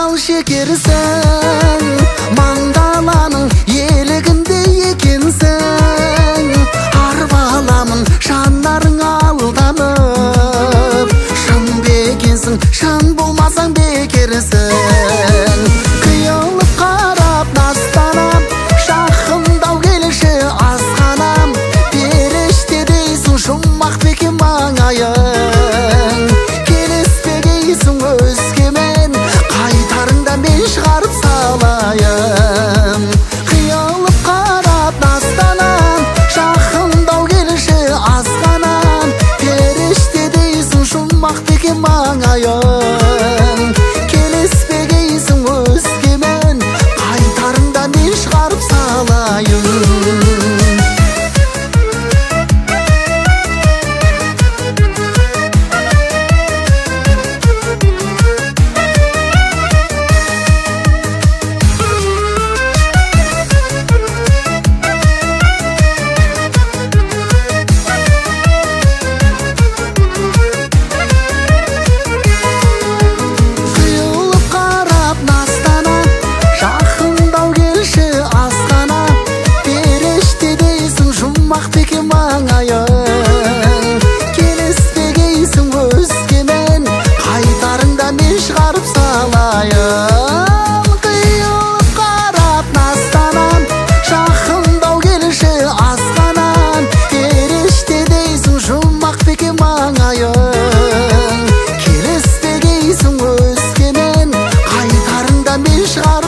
бал шекерсің, маңдаланың елігінде екенсің. Арбаламын жанарың алданып, шын бекенсің, шын болмасаң бекерсің. Қиылып қарап настанам, жақындау келші азғанам. Періште дейсің, жұмақ бекен маңайың. Келіспегейсің өзгемен, қайтарыңда мен шығарып салайын. Қиылып қарап настанам, жақындау келші азғанам. Періште дейсің, жұмақ бекен маңайың. Келіспегейсің өзгемен, қайтарыңда мен шығарып салайын. Бекен маңайың, келіспегейсің өзгемен, қайтарыңда мен шығарып салайын. Қиылып қарап настанам, жақындау келші азғанам. Періште дейсің, жұмақ бекен маңайың. Келіспегейсің өзгемен, қайтарыңда мен шығарып